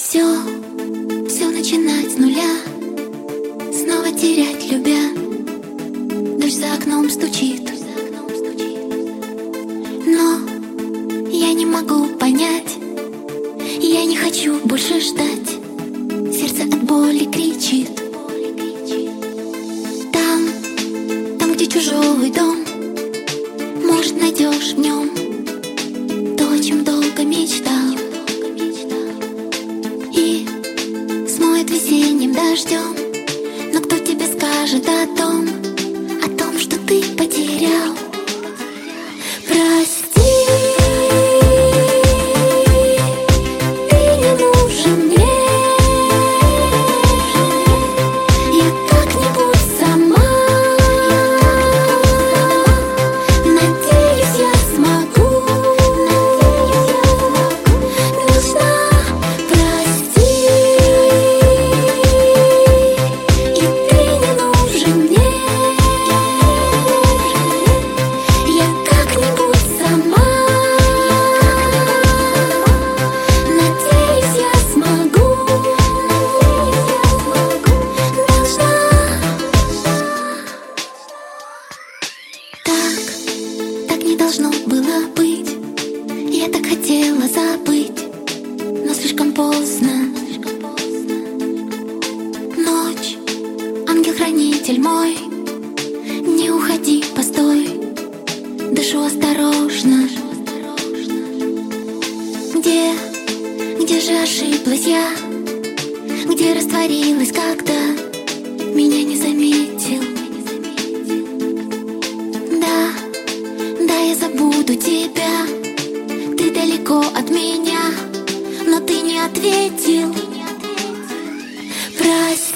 Все начинать с нуля, снова терять любя. Дождь за окном стучит, но я не могу понять, я не хочу больше ждать. Сердце от боли кричит. Там, где чужой дом, может, найдешь в нем то, о чем долго мечтал. И смоет весенним дождем. Но кто тебе скажет о том, что ты потерял? Прости, ты не нужен мне. Я как-нибудь сама, надеюсь, я смогу. Должна, прости, и ты не нужен мне. Я как-нибудь сама, надеюсь, я смогу. Должна. Так не должно было быть. Я так хотела забыть, но слишком поздно. Ночь, ангел-хранитель мой, не уходи, постой. Дышу осторожно. Где же ошиблась я? Где растворилась, когда меня не заметил? Да, я забуду тебя. Ты далеко от меня, но ты не ответил. Прости.